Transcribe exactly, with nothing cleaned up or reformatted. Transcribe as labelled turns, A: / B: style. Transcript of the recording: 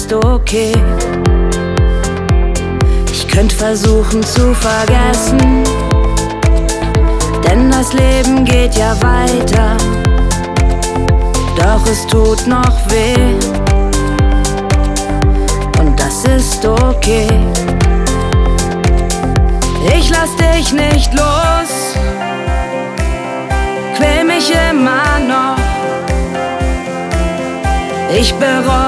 A: ist okay. Ich könnte versuchen zu vergessen, denn das Leben geht ja weiter. Doch es tut noch weh, und das ist okay. Ich lass dich nicht los, quäl mich immer noch. Ich bereue